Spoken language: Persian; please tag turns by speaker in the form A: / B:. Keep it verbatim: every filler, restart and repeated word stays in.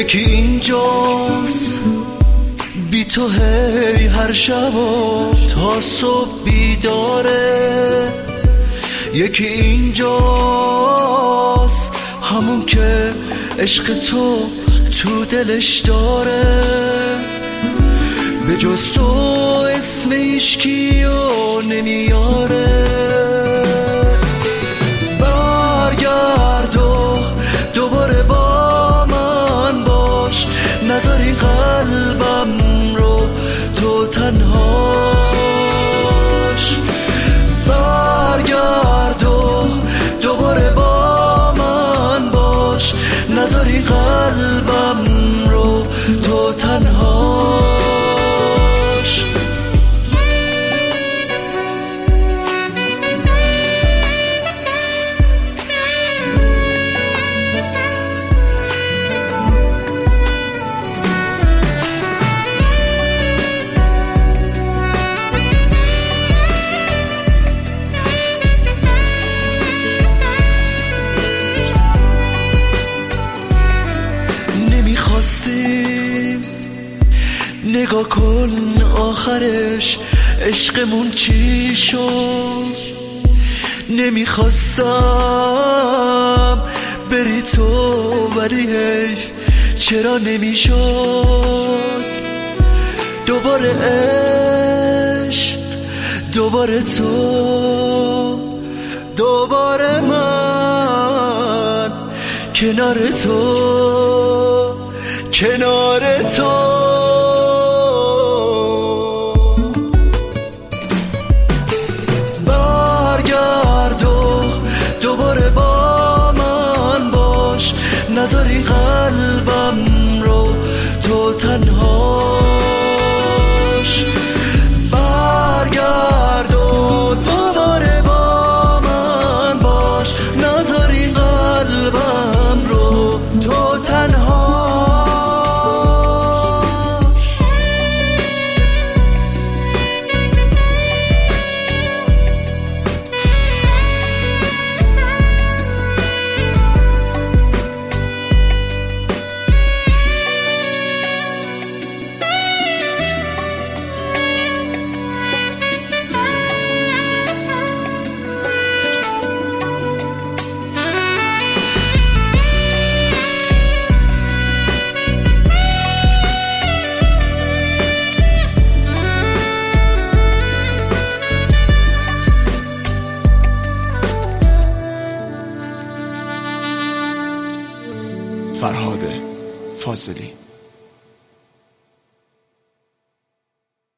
A: یکی اینجاست بی تو هی هر شب و تا صبح بیداره، یکی اینجاست همون که عشق تو تو دلش داره، به جز تو اسم هیچکی و نمیاره. برگرد و دوباره با من باش، نذار این قلبم رو تو تنهاش. برگرد و دوباره با من باش، نذار این قلبم رو تو تنهاش. نگاه کن آخرش عشقمون چی شد، نمیخواستم بری تو ولی حیف چرا نمیشد. دوباره عشق، دوباره تو، دوباره من کنار تو، کنار تو. نذار این قلبم رو تو تنهاش. برگرد و دوباره با من باش، نذار این قلبم رو تو تنهاش.
B: فرهاد فاضلی.